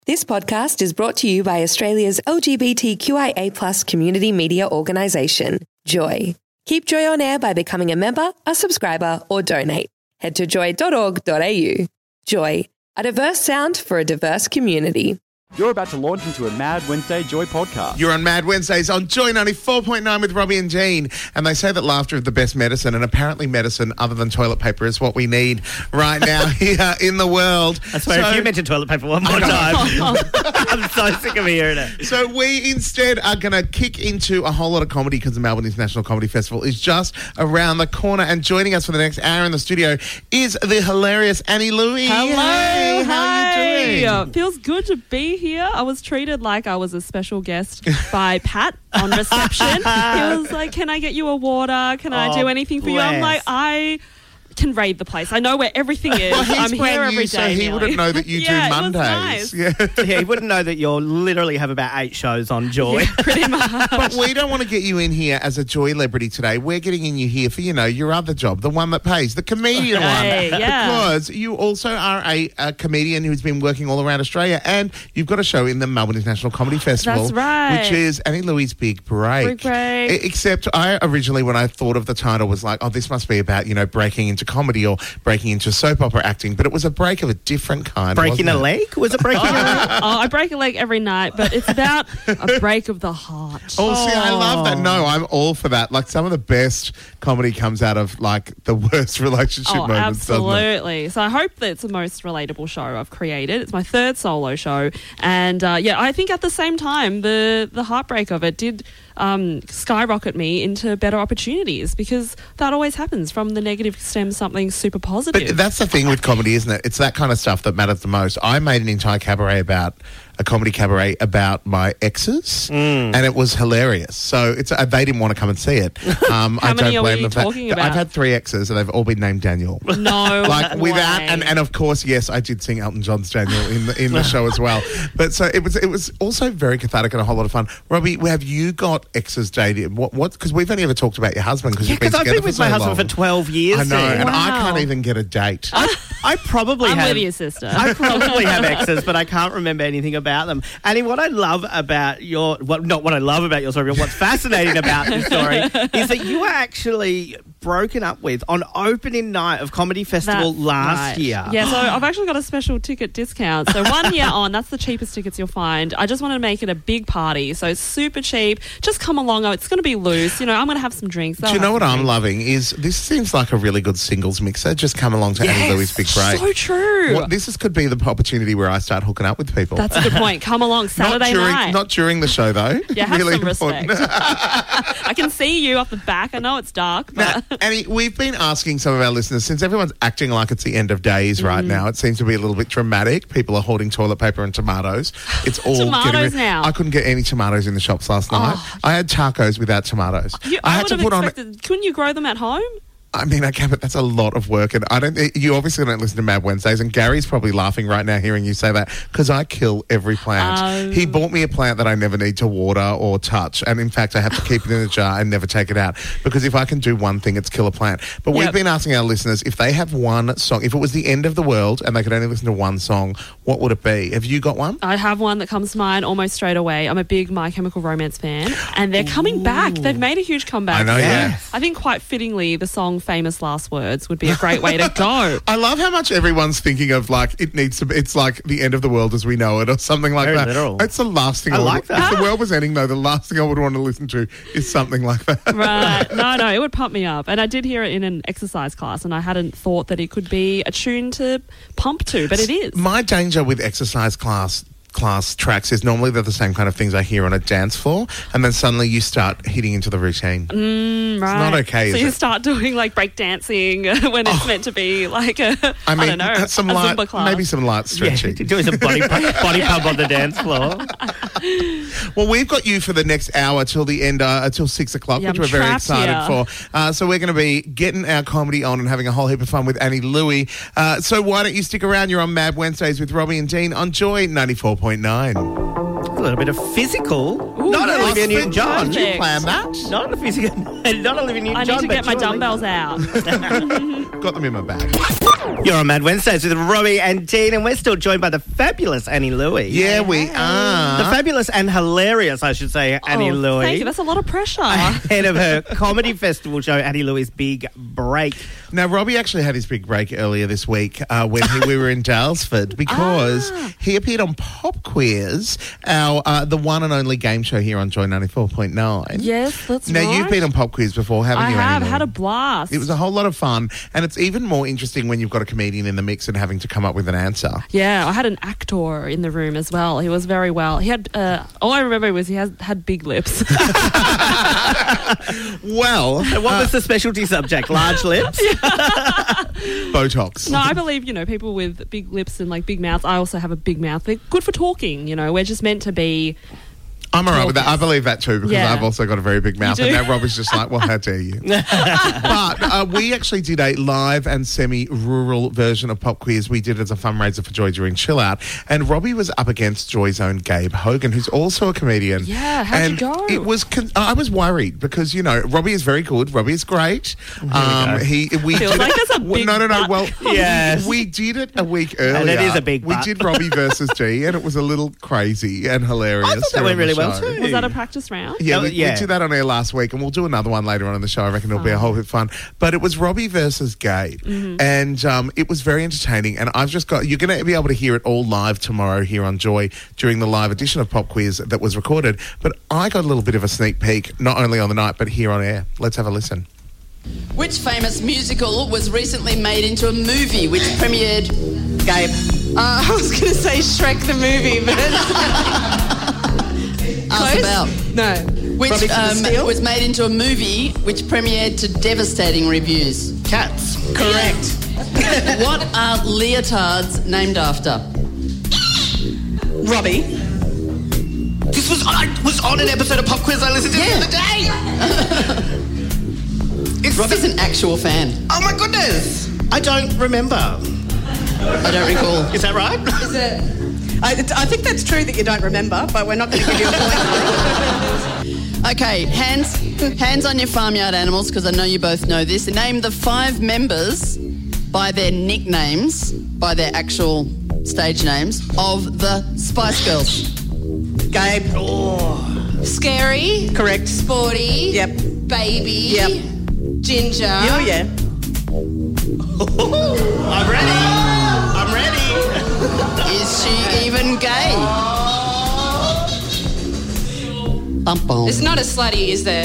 This podcast is brought to you by Australia's LGBTQIA+ community media organisation, Joy. Keep Joy on air by becoming a member, a subscriber, or donate. Head to joy.org.au. Joy, a diverse sound for a diverse community. You're about to launch into a Mad Wednesday Joy podcast. You're on Mad Wednesdays on Joy 94.9 with Robbie and Jean. And they say that laughter is the best medicine, and apparently medicine other than toilet paper is what we need right now here in the world. I swear, if you mention toilet paper one more time, I'm so sick of hearing it. So we instead are going to kick into a whole lot of comedy because the Melbourne International Comedy Festival is just around the corner. And joining us for the next hour in the studio is the hilarious Annie Louie. Hello. Hey, how are you doing? Feels good to be here. I was treated like I was a special guest by Pat on reception. He was like, can I get you a water? Can I do anything for you? I'm like, I can raid the place. I know where everything is. Well, I'm here every day. So he wouldn't know that you do Mondays. Nice. Yeah, he wouldn't know that you literally have about 8 shows on Joy. Yeah, pretty much. But we don't want to get you in here as a Joy celebrity today. We're getting in you here for, your other job, the one that pays, the comedian one. Yeah. Because you also are a comedian who's been working all around Australia, and you've got a show in the Melbourne International Comedy Festival. That's right. Which is Annie Louie's Big Break. Big Break. Except I originally, when I thought of the title, was like, oh, this must be about, breaking into comedy or breaking into soap opera acting, but it was a break of a different kind. Breaking a leg? Was it breaking a leg? I break a leg every night, but it's about a break of the heart. Oh, see, I love that. No, I'm all for that. Like, some of the best comedy comes out of, like, the worst relationship moments, absolutely. So I hope that it's the most relatable show I've created. It's my 3rd solo show. And, I think at the same time, the heartbreak of it did skyrocket me into better opportunities, because that always happens. From the negative stems something super positive. But that's the thing with comedy, isn't it? It's that kind of stuff that matters the most. I made an entire comedy cabaret about my exes, and it was hilarious. So they didn't want to come and see it. How many are we talking about? I've had 3 exes, and they've all been named Daniel. No, like without, way. and of course, yes, I did sing Elton John's Daniel in the show as well. But so it was also very cathartic and a whole lot of fun. Robbie, have you got exes dated? What? Because we've only ever talked about your husband, because you've been together I've been with for my so husband long. for 12 years. I know, and Wow. I can't even get a date. I probably I'm have. with your sister. I probably have exes, but I can't remember anything about them. Annie, what I love about not what I love about your story, but what's fascinating about your story is that you were actually broken up with on opening night of Comedy Festival last year. Yeah, so I've actually got a special ticket discount. So 1 year on, that's the cheapest tickets you'll find. I just wanted to make it a big party, so it's super cheap. Just come along. It's going to be loose. I'm going to have some drinks. Do you know what I'm loving is this seems like a really good singles mixer. Just come along to Annie Louie's Big Break. So true. This could be the opportunity where I start hooking up with people. That's a good point. Come along Saturday night. Not during the show, though. Yeah, have really some important. respect. I can see you off the back. I know it's dark. But Now, Annie, we've been asking some of our listeners, since everyone's acting like it's the end of days right now, it seems to be a little bit dramatic. People are hoarding toilet paper and tomatoes. It's all Tomatoes now. I couldn't get any tomatoes in the shops last night. I had tacos without tomatoes. I would have expected. Couldn't you grow them at home? I mean, I can, but that's a lot of work, and you obviously don't listen to Mad Wednesdays, and Gary's probably laughing right now hearing you say that, because I kill every plant. He bought me a plant that I never need to water or touch, and in fact, I have to keep it in a jar and never take it out, because if I can do one thing, it's kill a plant. But we've been asking our listeners, if they have one song, if it was the end of the world and they could only listen to one song, what would it be? Have you got one? I have one that comes to mind almost straight away. I'm a big My Chemical Romance fan, and they're coming back. They've made a huge comeback. I know, yeah. I think quite fittingly, the song Famous Last Words would be a great way to go. I love how much everyone's thinking of, like, it needs to be, it's like the end of the world as we know it, or something like Very that. literal. It's the last thing I like that. If the world was ending, though, the last thing I would want to listen to is something like that. Right. No, it would pump me up. And I did hear it in an exercise class, and I hadn't thought that it could be a tune to pump to, but it is. My danger with exercise class tracks is normally they're the same kind of things I hear on a dance floor, and then suddenly you start hitting into the routine. Right. It's not okay, So is you it? start doing like break dancing when it's meant to be like a, I don't know, a Zumba class. Maybe some light stretching. Yeah, doing some body pump on the dance floor. Well, we've got you for the next hour till the end, till 6 o'clock, Yeah, which I'm we're very trapped excited for. So we're going to be getting our comedy on and having a whole heap of fun with Annie Louie. So why don't you stick around? You're on Mad Wednesdays with Robbie and Dean on Joy 94.9. A little bit of physical Not Olivia Newton-John. Did you plan that? Not Olivia Newton-John. I need to get my dumbbells out. Got them in my bag. You're on Mad Wednesdays with Robbie and Dean, and we're still joined by the fabulous Annie Louie. Yeah, we are. The fabulous and hilarious, I should say, Annie Louie. Thank you. That's a lot of pressure. Ahead of her comedy festival show, Annie Louie's Big Break. Now, Robbie actually had his big break earlier this week when we were in Dalesford because he appeared on Pop Quiz, the one and only game show here on Joy 94.9. Yes, that's now, right. Now, you've been on Pop Quiz before, haven't you, I have. Annie? Had a blast. It was a whole lot of fun, and it's even more interesting when you've got a comedian in the mix and having to come up with an answer. Yeah, I had an actor in the room as well. He was very well. He had, all I remember was he had big lips. Well, And what was the specialty subject? Large lips? Botox. No, I believe, people with big lips and like big mouths. I also have a big mouth. They're good for talking, We're just meant to be. I'm all right with that. I believe that too because Yeah. I've also got a very big mouth. do? And now Robbie's just like, well, how dare you? But we actually did a live and semi-rural version of Pop Quiz. We did it as a fundraiser for Joy during Chill Out. And Robbie was up against Joy's own Gabe Hogan, who's also a comedian. Yeah, how'd you go? It was I was worried because, Robbie is very good. Robbie is great. We Feels did like it- there's a big No. butt. Well, Yes. we did it a week earlier. it is a big We butt. did Robbie versus G, and it was a little crazy and hilarious. I thought that here went on the really well show. too. Was that a practice round? Yeah, Oh, we yeah. did that on air last week, and we'll do another one later on in the show. I reckon it'll be a whole bit fun. But it was Robbie versus Gabe, and it was very entertaining. And I've just got, you're going to be able to hear it all live tomorrow here on Joy during the live edition of Pop Quiz that was recorded. But I got a little bit of a sneak peek, not only on the night, but here on air. Let's have a listen. Which famous musical was recently made into a movie which premiered? Gabe. I was going to say Shrek the movie, but Ask about. no. Which Robbie from the Steel? was made into a movie which premiered to devastating reviews. Cats. Correct. What are leotards named after? Robbie. This was on an episode of Pop Quiz I listened to the other day. Robbie's an actual fan. Oh my goodness. I don't remember. I don't recall. Is that right? Is it? I think that's true that you don't remember, but we're not going to give you a point. Okay, hands on your farmyard animals, because I know you both know this. Name the 5 members by their nicknames, by their actual stage names, of the Spice Girls. Gabe. Scary. Correct. Sporty. Yep. Baby. Yep. Ginger. Oh, yeah. I'm ready. Is she even gay? Bum, bum. It's not a slutty, is there?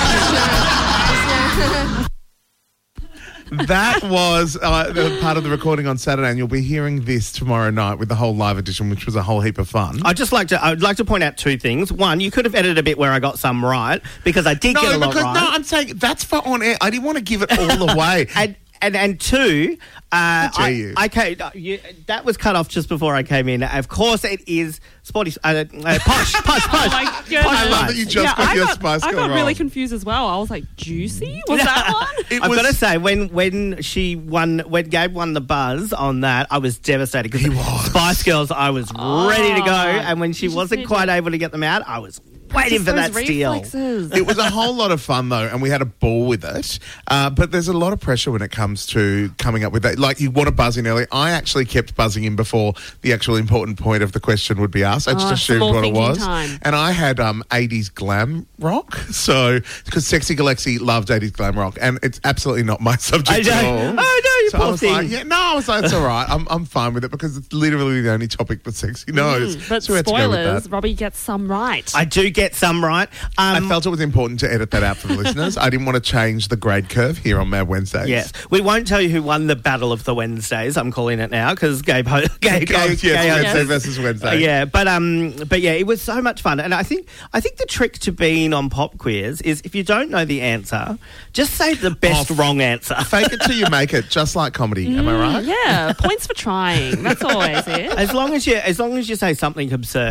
That was part of the recording on Saturday, and you'll be hearing this tomorrow night with the whole live edition, which was a whole heap of fun. I'd like to point out 2 things. One, you could have edited a bit where I got some right because I did get a lot right. No, I'm saying that's for on air. I didn't want to give it all away. And 2, dare you? that was cut off just before I came in. Of course, it is sporty, posh. Oh my goodness. I love that you just got your Spice I Girl got really wrong. confused as well. I was like, juicy? Was that one? It I've was- got to say, when Gabe won the buzz on that, I was devastated because Spice Girls, I was ready to go, and when she you just wasn't need quite to- able to get them out, I was waiting for that Those steal. reflexes. It was a whole lot of fun, though, and we had a ball with it. But there's a lot of pressure when it comes to coming up with that. Like, you want to buzz in early. I actually kept buzzing in before the actual important point of the question would be asked. I just some assumed more what it thinking was. time. And I had 80s glam rock. So, because Sexy Galaxy loved 80s glam rock, and it's absolutely not my subject at all. Oh, no, you So poor I was thing. like, I was like, it's all right. I'm fine with it because it's literally the only topic that Sexy knows. But So we had to go with spoilers, that. Robbie gets some right. I do get some right. I felt it was important to edit that out for the listeners. I didn't want to change the grade curve here on Mad Wednesdays. Yes, we won't tell you who won the Battle of the Wednesdays. I'm calling it now because Gabe Wednesday versus Wednesday. Yeah, but yeah, it was so much fun, and I think the trick to being on Pop Quiz is if you don't know the answer, just say the best wrong answer. Fake it till you make it, just like comedy. Am I right? Yeah, points for trying. That's always it. As long as you say something absurd,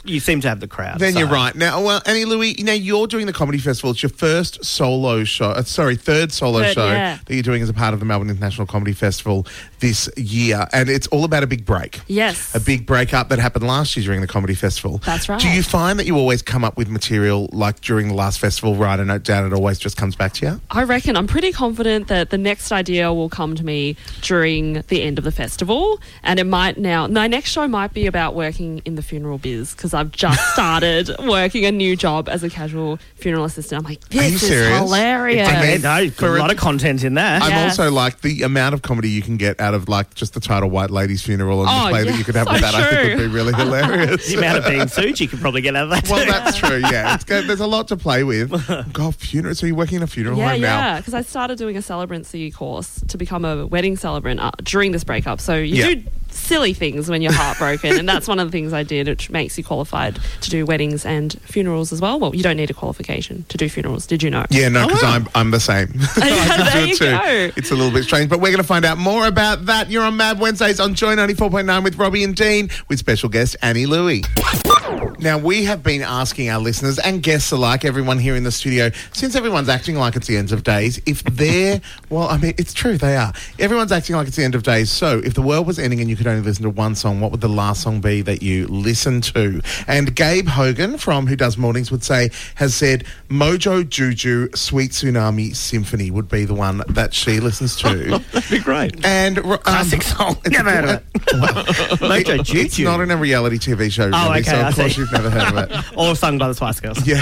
you seem to have the crowd. Then so. you're right. Now, well, Annie Louie, you're doing the comedy festival. It's your first solo show. Third solo show yeah. that you're doing as a part of the Melbourne International Comedy Festival this year, and it's all about a big break. Yes. A big breakup that happened last year during the comedy festival. That's right. Do you find that you always come up with material like during the last festival, write a note down, it always just comes back to you? I reckon I'm pretty confident that the next idea will come to me during the end of the festival, and it might now. My next show might be about working in the funeral biz because I've just started working a new job as a casual funeral assistant. I'm like, Are you this is serious? hilarious. I mean, no, For a lot of content in there. I'm Yes. also like the amount of comedy you can get out of like just the title White Lady's Funeral and the play that you could have so with that, I think would be true. really hilarious. The amount of being sued you could probably get out of that. Well, too. that's true, yeah. There's a lot to play with. God, funeral. So you're working in a funeral home now? Yeah, because I started doing a celebrancy course to become a wedding celebrant during this breakup. So you Yeah. do silly things when you're heartbroken, and that's one of the things I did, which makes you qualified to do weddings and funerals as well. Well, you don't need a qualification to do funerals. Did you know? Yeah, no, because I'm the same. I there do it you too. go. It's a little bit strange, but we're going to find out more about that. You're on Mad Wednesdays on Joy 94.9 with Robbie and Dean with special guest Annie Louie. Now, we have been asking our listeners and guests alike, everyone here in the studio, since everyone's acting like it's the end of days, if they're, well, I mean, it's true, they are. Everyone's acting like it's the end of days. So if the world was ending and you could only listen to one song, what would the last song be that you listen to? And Gabe Hogan from Who Does Mornings has said Mojo Juju Sweet Tsunami Symphony would be the one that she listens to. That'd be great. And Classic song. Never heard of it. Mojo Juju. It's not in a reality TV show, Oh, really, okay, so I of course see. you've never heard of it. Or sung by the Spice Girls. Yeah.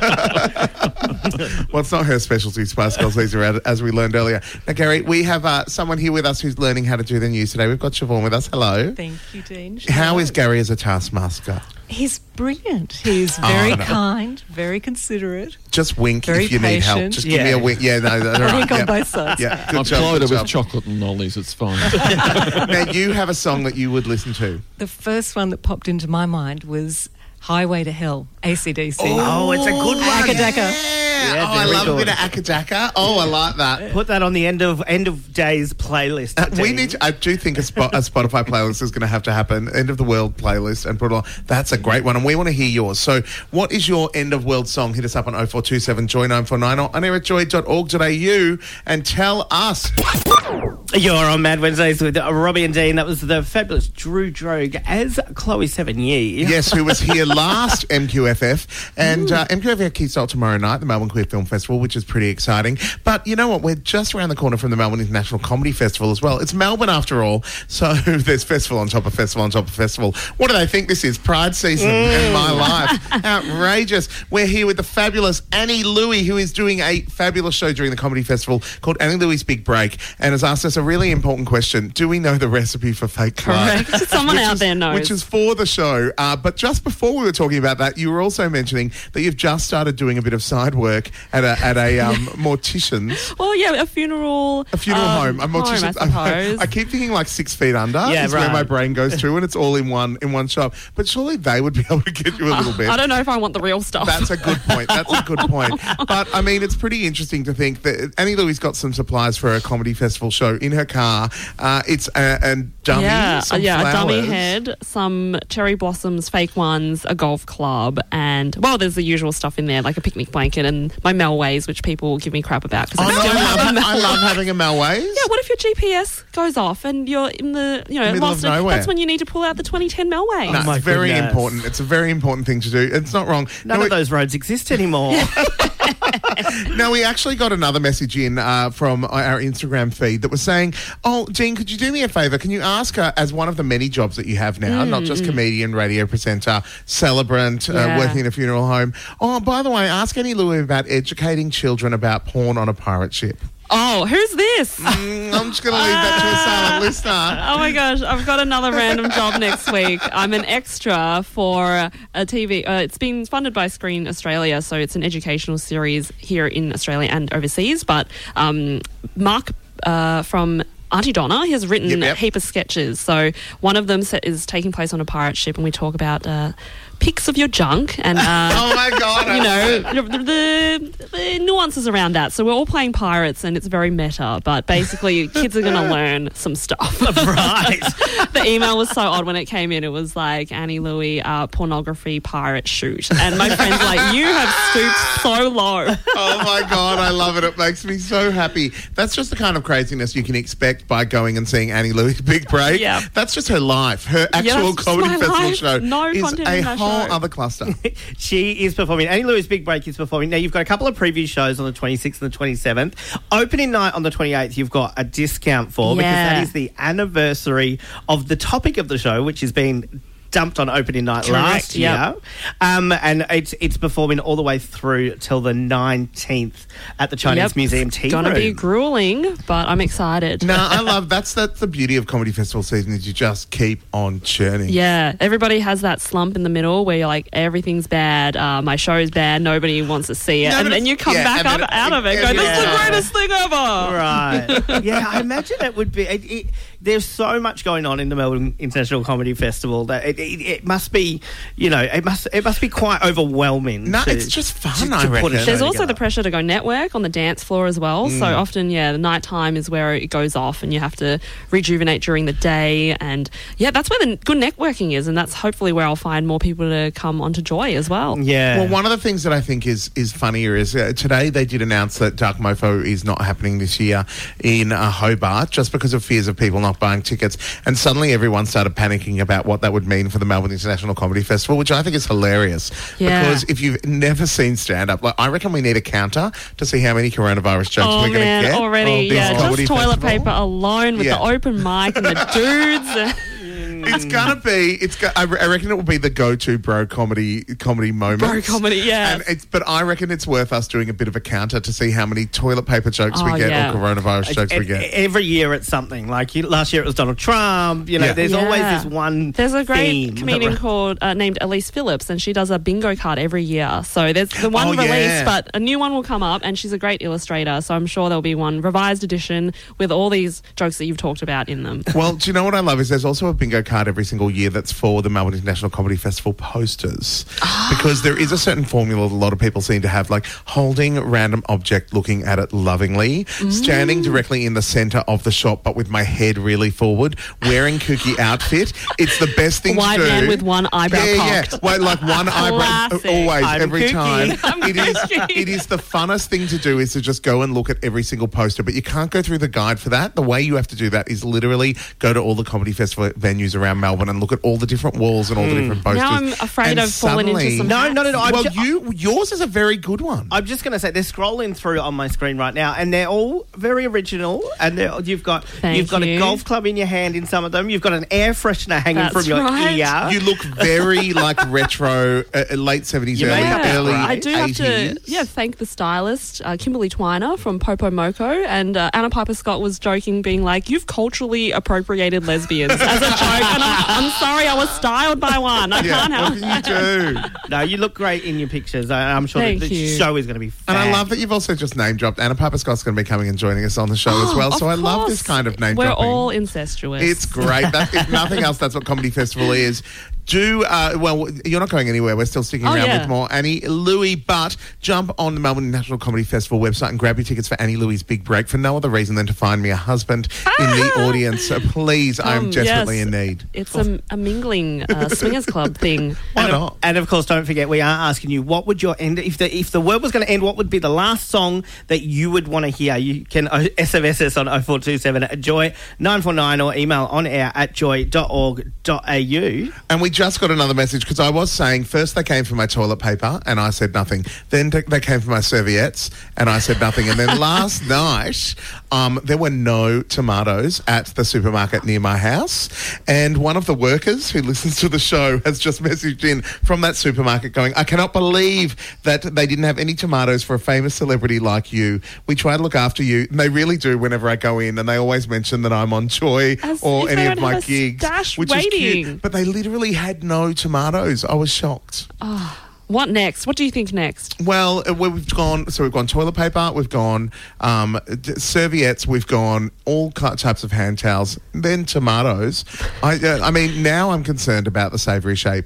Well, it's not her specialty, Spice Girls. These are as we learned earlier. Now, Gary, we have someone here with us who's learning how to do the news today. We've got Siobhan with us. Hello. Thank you, Dean. How is Gary as a taskmaster? He's brilliant. He's very no. kind, very considerate. Just wink Very if you need help. patient. Just give me a wink. Yeah, no, all right. Wink on Yeah. both sides. Yeah, good I've job. plied Good her with job. chocolate and lollies. It's fine. Now, you have a song that you would listen to. The first one that popped into my mind was Highway to Hell, AC/DC. Oh, it's a good one. Akadaka. Yeah, I very love a good. bit of Akadaka. Oh, I like that. Put that on the end of days playlist. We Dean. need to, I do think a Spotify playlist is going to happen. End of the world playlist and put it on. That's a great one. And we want to hear yours. So what is your end of world song? Hit us up on 0427 Joy 949 or on air at joy.org.au and tell us. You're on Mad Wednesdays with Robbie and Dean. That was the fabulous Drew Drogue as Chloe Sevigny. Yes, who was here last MQFF. And MQFF kicks off tomorrow night, the Melbourne Queer Film Festival, which is pretty exciting. But you know what? We're just around the corner from the Melbourne International Comedy Festival as well. It's Melbourne after all. So there's festival on top of festival on top of festival. What do they think this is? Pride season in my life. Outrageous. We're here with the fabulous Annie Louie, who is doing a fabulous show during the comedy festival called Annie Louie's Big Break, and has asked us a really important question. Do we know the recipe for fake blood? Correct. Someone out there knows. Which is for the show. But just before we were talking about that, you were also mentioning that you've just started doing a bit of side work at a mortician's. Well, yeah, a funeral. A funeral home. A mortician's. I suppose. I keep thinking like 6 feet under Yeah, is where right. my brain goes to, and it's all in one shop. But surely they would be able to get you a little bit. I don't know if I want the real stuff. That's a good point. That's a good point. But, I mean, it's pretty interesting to think that Annie Louie's got some supplies for a comedy festival show in her car. It's a dummy, some a dummy flowers. head, some cherry blossoms, fake ones, a golf club, and, well, there's the usual stuff in there, like a picnic blanket and my Melways, which people give me crap about. I I love having a Melways. Yeah, what if your GPS goes off and you're in the, Middle lost of nowhere. That's when you need to pull out the 2010 Melway. No, my it's very goodness. important. It's a very important thing to do. It's not wrong. None of those roads exist anymore. No, we actually got another message in from our Instagram feed that was saying, oh, Jean, could you do me a favour? Can you ask her, as one of the many jobs that you have now, not just comedian, radio presenter, celebrant, working in a funeral home, oh, by the way, ask Annie Louie about educating children about porn on a pirate ship. Oh, who's this? I'm just going to leave that to a silent listener. Oh my gosh, I've got another random job next week. I'm an extra for a TV. It's been funded by Screen Australia, so it's an educational series here in Australia and overseas. But Mark from Auntie Donna, he has written Yep. a heap of sketches. So one of them is taking place on a pirate ship, and we talk about pics of your junk and Oh my God. you know the nuances around that. So we're all playing pirates, and it's very meta. But basically, kids are going to learn some stuff. Right. The email was so odd when it came in. It was like, Annie Louie, pornography pirate shoot, and my friend's like, you have stooped so low. Oh my God, I love it. It makes me so happy. That's just the kind of craziness you can expect by going and seeing Annie Louie's Big Break. Yeah. That's just her life. Her actual that's comedy my festival life. show No is content a in that whole show. other cluster. She is performing. Annie Louie's Big Break is performing. Now, you've got a couple of preview shows on the 26th and the 27th. Opening night on the 28th, you've got a discount for, because that is the anniversary of the topic of the show, which has been dumped on opening night last year. Yep. And it's performing all the way through till the 19th at the Chinese Museum Tea Room. It's going to be grueling, but I'm excited. No, I love that's the beauty of comedy festival season, is you just keep on churning. Yeah, everybody has that slump in the middle where you're like, everything's bad, my show's bad, nobody wants to see it. No, and but then you come back up out of it and go, this is the greatest thing ever. Right. Yeah, I imagine it would be... there's so much going on in the Melbourne International Comedy Festival that it must be, it must be quite overwhelming. No, it's just fun, I reckon. There's also the pressure to go network on the dance floor as well. So often, the night time is where it goes off and you have to rejuvenate during the day. And that's where the good networking is. And that's hopefully where I'll find more people to come onto Joy as well. Yeah. Well, one of the things that I think is funnier is today they did announce that Dark Mofo is not happening this year in Hobart, just because of fears of people not buying tickets. And suddenly everyone started panicking about what that would mean for the Melbourne International Comedy Festival, which I think is hilarious. Yeah. Because if you've never seen stand-up, I reckon we need a counter to see how many coronavirus jokes we're going to get. Already, this comedy just toilet festival. paper alone with the open mic and the dudes. It's gonna be. I reckon it will be the go-to bro comedy moment. Bro comedy, yeah. But I reckon it's worth us doing a bit of a counter to see how many toilet paper jokes we get or coronavirus jokes we get. Every year it's something. Like last year it was Donald Trump. There's always this one. There's a great theme. comedian called named Elise Phillips, and she does a bingo card every year. So there's the one release, but a new one will come up, and she's a great illustrator. So I'm sure there'll be one revised edition with all these jokes that you've talked about in them. Well, do you know what I love is there's also a bingo card every single year that's for the Melbourne International Comedy Festival posters, because there is a certain formula that a lot of people seem to have, like holding a random object, looking at it lovingly, standing directly in the centre of the shop but with my head really forward, wearing kooky outfit. It's the best thing White to do. man with one eyebrow cocked. Yeah. Wait, like one eyebrow, always, I'm every kooky. time. I'm It is the funnest thing to do, is to just go and look at every single poster, but you can't go through the guide for that. The way you have to do that is literally go to all the comedy festival venues around Melbourne and look at all the different walls and all the different posters. Now I'm afraid And I've fallen into suddenly- some No. Well, yours is a very good one. I'm just going to say they're scrolling through on my screen right now, and they're all very original. And you've got Thank a you. golf club in your hand in some of them. You've got an air freshener hanging That's from your right. ear. You look very like retro, late 70s, Your makeup is early right. I do have 80s. to thank the stylist, Kimberly Twiner from Popo Moco, and Anna Piper Scott was joking, being like, you've culturally appropriated lesbians as a joke, and I'm sorry, I was styled by one. I can't help What can you do? No, you look great in your pictures. I'm sure Thank the you. show is going to be And fab. I love that you've also just name dropped Anna Piper Scott's going to be coming and joining us on the show as well. Of So I love course. this kind of name We're dropping. all incestuous. It's great. If nothing else, that's what Comedy Festival is. Well, you're not going anywhere. We're still sticking around with more Annie Louie, but jump on the Melbourne National Comedy Festival website and grab your tickets for Annie Louie's Big Break for no other reason than to find me a husband in the audience. So please, I am desperately yes. in need. It's a mingling swingers club thing. Why not? And of course, don't forget, we are asking you, what would your end, if the world was going to end, what would be the last song that you would want to hear? You can SMS us on 0427 at Joy 949 or email on air at joy.org.au. And we just got another message, because I was saying first they came for my toilet paper and I said nothing. Then they came for my serviettes and I said nothing. And then last night there were no tomatoes at the supermarket near my house. And one of the workers who listens to the show has just messaged in from that supermarket going, I cannot believe that they didn't have any tomatoes for a famous celebrity like you. We try to look after you. And they really do whenever I go in, and they always mention that I'm on Joy As or if they any don't of my have a gigs. stash Which is waiting. cute. But they literally had no tomatoes. I was shocked. What next? What do you think next? Well, we've gone toilet paper, we've gone serviettes, we've gone all types of hand towels, then tomatoes. I mean, now I'm concerned about the savoury shape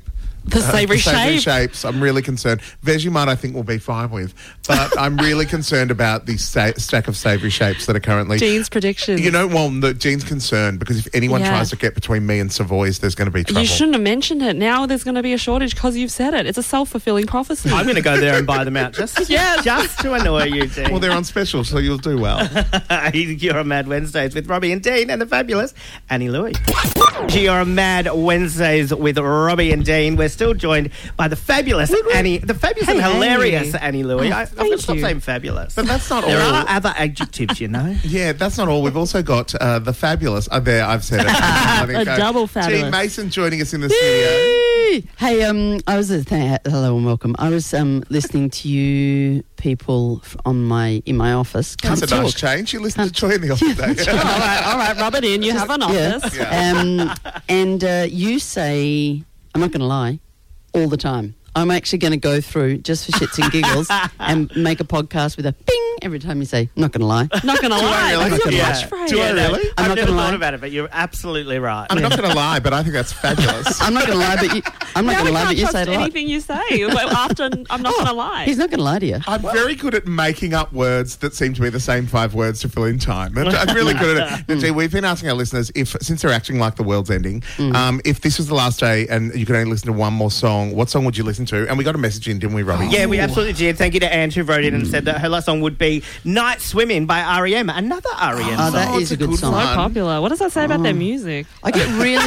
The savoury shape. shapes. I'm really concerned. Vegemite, I think, will be fine with, but I'm really concerned about the stack of savoury shapes that are currently. Jean's predictions. You know, well, Jean's concerned because if anyone Yeah. tries to get between me and Savoy's, there's going to be trouble. You shouldn't have mentioned it. Now there's going to be a shortage because you've said it. It's a self-fulfilling prophecy. I'm going to go there and buy them out just to annoy you, Dean. Well, they're on special, so you'll do well. You're on Mad Wednesdays with Robbie and Dean and the fabulous Annie Louie. You're on Mad Wednesdays with Robbie and Dean. We're still joined by the fabulous Annie, the fabulous and hilarious Annie Louie. I've got to stop saying fabulous. But that's not There all. are other adjectives, you know. Yeah, that's not all. We've also got the fabulous. There, I've said it. I think, A double fabulous. Gene Mason joining us in the studio. Hey, I was hello and welcome. I was listening to you people in my office. That's a Can't nice talk. change. You listen to Joy in the office day. all right, rub it in. You have an office. And you say, I'm not going to lie, all the time. I'm actually going to go through, just for shits and giggles, and make a podcast with a ping every time you say, I'm not going to lie. Not going to lie. really? What's your Yeah. catchphrase? Do I really? I'm I've not never gonna lie. thought about it, but you're absolutely right. I'm not going to lie, but I think that's fabulous. I'm not going to lie, but you, I'm not Now going we to lie, can't but you trust say it a lot. anything you say. Well, after I'm not going to lie. He's not going to lie to you. I'm very good at making up words that seem to be the same 5 words to fill in time. I'm really good at it. Now, Gee, we've been asking our listeners since they're acting like the world's ending, if this was the last day and you could only listen to one more song, what song would you listen to? And we got a message in, didn't we, Robbie? Yeah, we absolutely did. Thank you to Ange who wrote in and said that her last song would be Night Swimming by R.E.M. Another R.E.M. Oh, song. that is a good song. So one. popular. What does that say about their music? I get really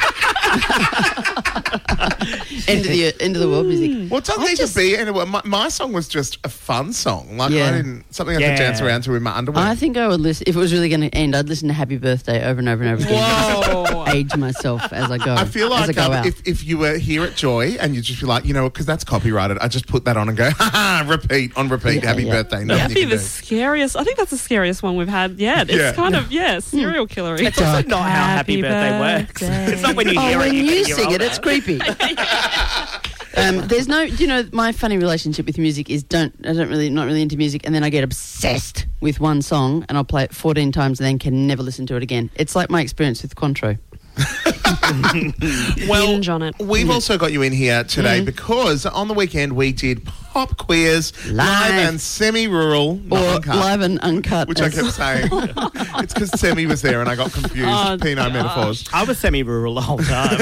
end of the world music. Well, it doesn't need to be anyway. My song was just a fun song. Like Yeah. I didn't something I could dance around to in my underwear. I think I would listen if it was really going to end. I'd listen to Happy Birthday over and over and over again. Whoa. Age myself as I go. I feel as I like go out. if you were here at Joy and you'd just be like, because that's copyrighted, I just put that on and go, ha ha, repeat, Yeah, happy yeah. birthday. Nothing That'd you be can the do. scariest. I think that's the scariest one we've had yet. It's Yeah. kind of, serial killery. It's also not how Happy Birthday works. It's not when you hear when it. you you're sing it, older. it's creepy. There's no, my funny relationship with music is not really into music, and then I get obsessed with one song and I'll play it 14 times and then can never listen to it again. It's like my experience with Cointreau. Binge on it. We've also got you in here today because on the weekend we did Pop Queers live and semi-rural, not Or uncut, live and uncut. which I kept saying. It's because Semi was there and I got confused. Oh, Pinot metaphors. I was semi-rural the whole time.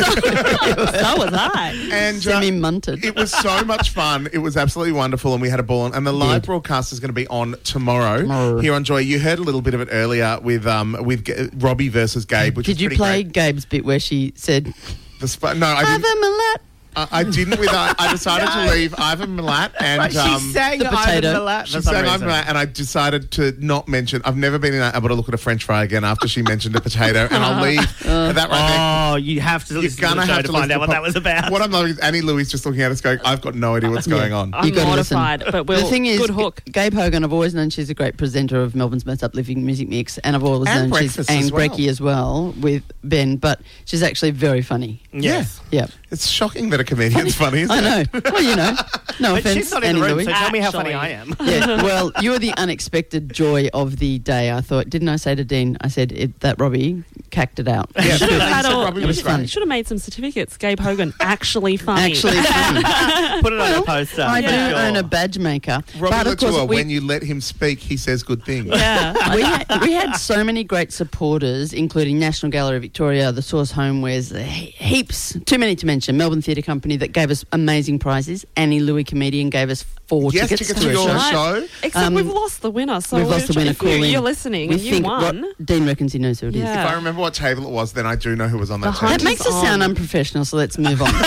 So was I. And Semi-munted. it was so much fun. It was absolutely wonderful, and we had a ball. And the live broadcast is going to be on tomorrow here on Joy. You heard a little bit of it earlier with Robbie versus Gabe, which Did was you pretty play great. Gabe's bit where she said, No, I Have didn't. a mullet? I didn't. I decided to leave Ivan Milat and She sang the Ivan potato. Milat she for some sang Ivan reason. Milat, and I decided to not mention. I've never been able to look at a French fry again after she mentioned a potato, and I'll leave that right there. Oh, you have to listen to the show to find out what that was about. What I'm loving is Annie Louise just looking at us going, I've got no idea what's going on. I'm You gotta listen. mortified, but The thing is, good hook. Gabe Hogan, I've always known she's a great presenter of Melbourne's Most Uplifting Music Mix, and I've always And known she's Breakfast as well. Brekkie as well with Ben, but she's actually very funny. Yes. Yeah, It's shocking that a comedian's funny, isn't I it? know. Well, no But offense, she's not in Annie the room, Louie. so tell me how Actually. funny I am. Yeah, well, you're the unexpected joy of the day. I thought, didn't I say to Dean? I said that Robbie cacked it out. Yeah, Should have had said all- Robbie it was was fun. great. Should have made some certificates. Gabe Hogan, actually funny. Actually, funny. Put it on a poster. I do Sure. own a badge maker, Robbie but of course, Latour, when you let him speak, he says good things. yeah. we had so many great supporters, including National Gallery Victoria, the Source Homewares, heaps, too many to mention. Melbourne Theatre Company that gave us amazing prizes. Annie Louie Comedian gave us 4 Yes, tickets tickets to to her your show. show. Except we've lost the winner. So We've lost the winner. if Call in. you're listening We and you think won. Dean reckons he knows who it is. Yeah. If I remember what table it was, then I do know who was on that The table. Hunt That makes us on. sound unprofessional, so let's move on.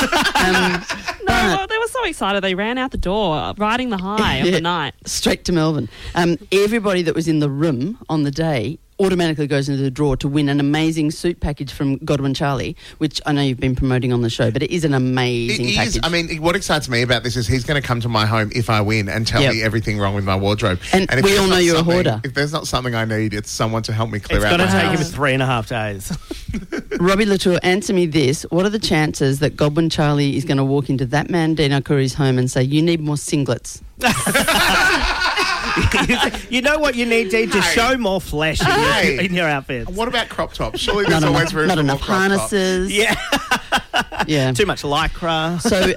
No, well, they were so excited. They ran out the door, riding the high of Yeah. the night. Straight to Melbourne. Everybody that was in the room on the day automatically goes into the draw to win an amazing suit package from Godwin Charlie, which I know you've been promoting on the show, but it is an amazing It is. package. I mean, what excites me about this is he's going to come to my home if I win and tell Yep. me everything wrong with my wardrobe. And if we there's all know not you're a something- hoarder. If there's not something I need, it's someone to help me clear It's out going to my take him house. 3.5 days. Robbie Latour, answer me this. What are the chances that Godwin Charlie is going to walk into that man, Dean Curry's home and say, you need more singlets? You know what you need, Dean? To Hey. show more flesh in Hey. your outfits. What about crop tops? Surely there's Not always enough, room not for more enough crop tops. harnesses. Yeah. Yeah. Too much lycra. So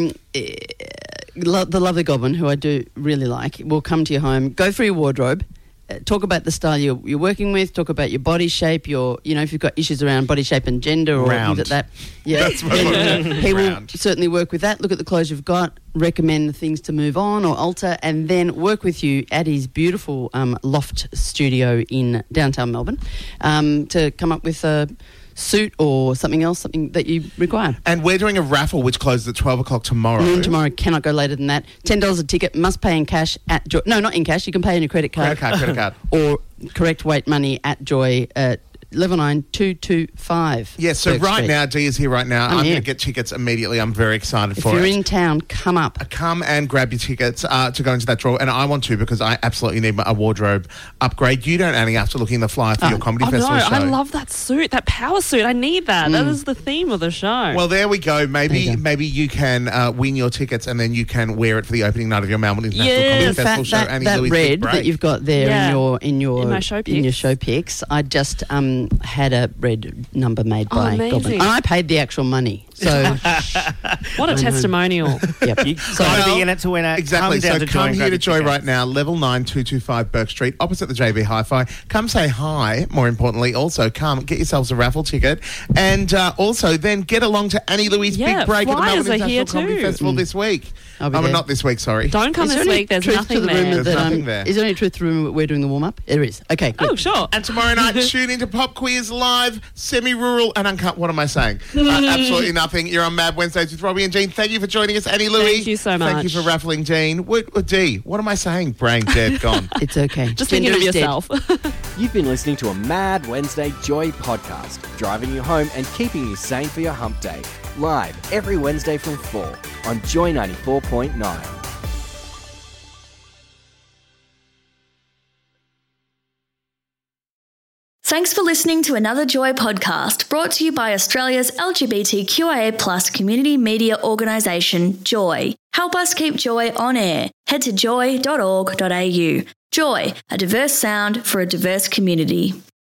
the lovely Goblin, who I do really like, will come to your home, go through your wardrobe, talk about the style you're working with, talk about your body shape, if you've got issues around body shape and gender or Round. things like that. Yeah, That's what he will Round. certainly work with that. Look at the clothes you've got, recommend the things to move on or alter, and then work with you at his beautiful loft studio in downtown Melbourne to come up with a suit or something else, something that you require. And we're doing a raffle which closes at 12 o'clock tomorrow. Noon tomorrow, cannot go later than that. $10 a ticket, must pay in cash at Joy. No, not in cash. You can pay on your credit card. Credit card. Or correct weight money at Joy at 119-225. Yeah, so Burke right Street. now, Dee is here right now. I'm I'm here. going to get tickets immediately. I'm very excited If for you're it. in town, come up. Come and grab your tickets to go into that draw. And I want to because I absolutely need a wardrobe upgrade. You don't, Annie, after looking at the flyer for your comedy Oh, festival no, show. I love that suit, that power suit. I need that. That is the theme of the show. Well, there we go. Maybe There you go. maybe you can win your tickets and then you can wear it for the opening night of your Melbourne International Comedy In Festival fact, show. Annie that Louise red Big Break. that you've got there Yeah. in my show your pics. show pics, I just had a red number made by amazing. Goblin, and I paid the actual money. So What a testimonial. yep. You So got to Well, be in it to win it. Exactly. Come down So to come and here grab to your Joy tickets. right now, level 9, 225 Burke Street, opposite the JB Hi-Fi. Come say hi. More importantly, also come get yourselves a raffle ticket, and also then get along to Annie Louise Yeah, Big Break at the flyers Melbourne are here International Comedy too. Festival this week. I'll be there. Not this week. Sorry. Don't come Is there this any week. There's truth to nothing the there. rumour There's that, nothing there. Is there any truth to the rumour that we're doing the warm up? There is. Okay. Good. Oh, sure. And tomorrow night, tune into Pop Quiz Live, semi-rural and uncut. What am I saying? Absolutely nothing. You're on Mad Wednesdays with Robbie and Jean. Thank you for joining us, Annie Louise. Thank you so Thank you much. for raffling, Jean. Dee, what am I saying? Brain dead, gone. It's okay. Just Gender thinking of is dead. yourself. You've been listening to a Mad Wednesday Joy podcast, driving you home and keeping you sane for your hump day. Live every Wednesday from 4 on Joy 94.9. Thanks for listening to another Joy podcast brought to you by Australia's LGBTQIA+ community media organisation, Joy. Help us keep Joy on air. Head to joy.org.au. Joy, a diverse sound for a diverse community.